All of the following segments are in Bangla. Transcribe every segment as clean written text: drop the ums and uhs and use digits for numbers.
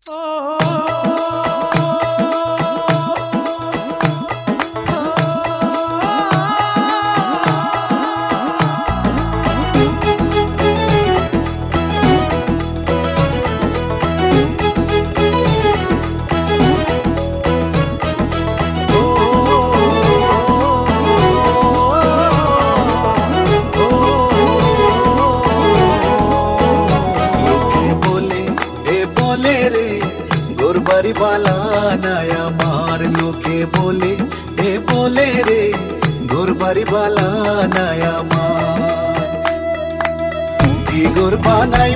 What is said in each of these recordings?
गोरबारी वाला नया मार लोके बोले रे गोरबारी वाला नया मार की गोरबा নাই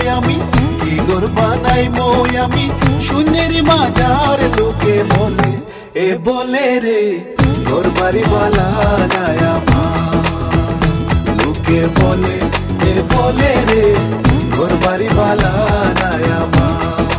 মই আমি শূন্যের মাঝার লোকে বলে রে গোরবারি वाला नया मार লোকে বলে রে গোরবারি वाला नया मार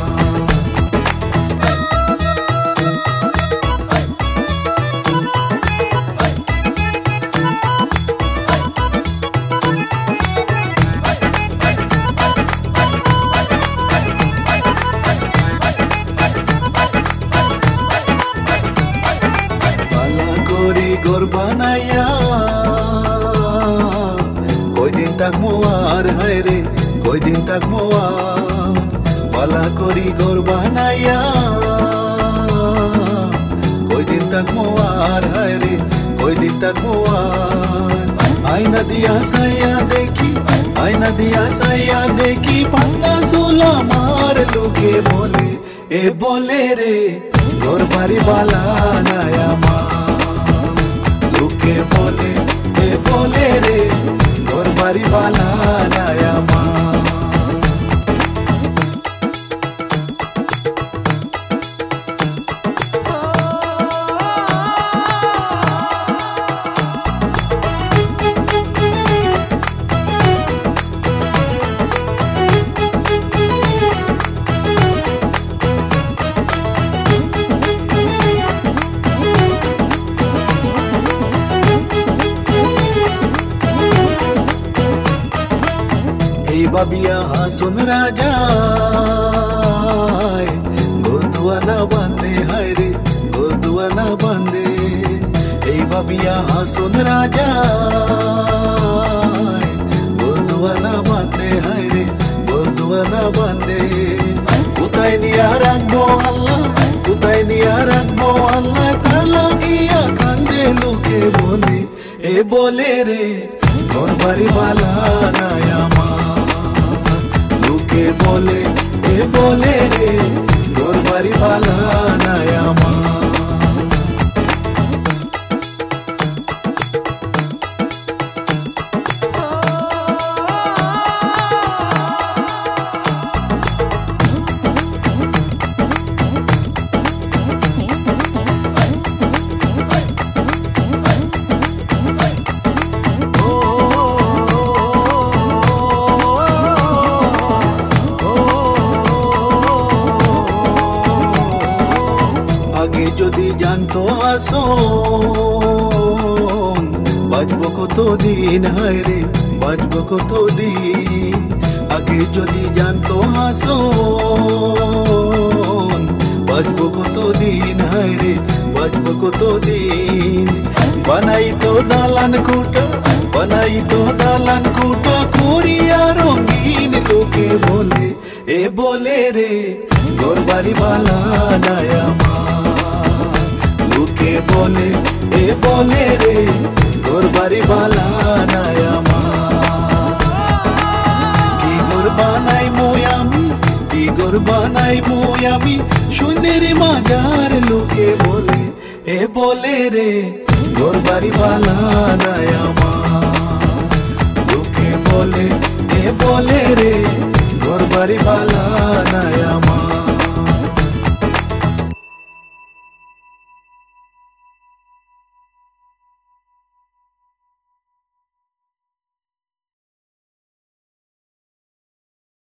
गोर बनाया कोई दिन तक मोआर है रे कोई दिन तक मोआर वाला कोरी गोर बनाया कोई दिन तक मोआर है रे कोई दिन तक मोआर आईना दिया साया देखी पन्ना सोला मार लोगे बोले रे गोरबारी वाला नया मार लोके बोले रे गोरबारी वाला नया मार बाबिया सुन राजा गोदुआ ना बंदे हाय रे गोदुआ ना बंदे बाबिया सुन राजा गोदुआ ना बंदे हाय रे गोदुआ ना बंदे उताई निया राखबो आल्लाह तार लागिया कांदे लोके बोले रे गोरबारी वाला नया मार लोके बोले रे गोरबारी वाला नया मार आगे যদি জানতো আসন বাঁচবো কতদিন হায় রে বাঁচবো কতদিন আগে যদি জানতো আসন বাঁচবো কতদিন হায় রে বাঁচবো কতদিন বানাই তো দালান কুটা করিয়া রঙিন লোকে বলে রে গোরবারি वाला नया लोके बोले रे गोरबारी वाला नया की गोरबा নাই মই আমি শূন্যের মাঝার লোকে बोले रे गोरबारी वाला नया लोके बोले रे गोरबारी वाला नया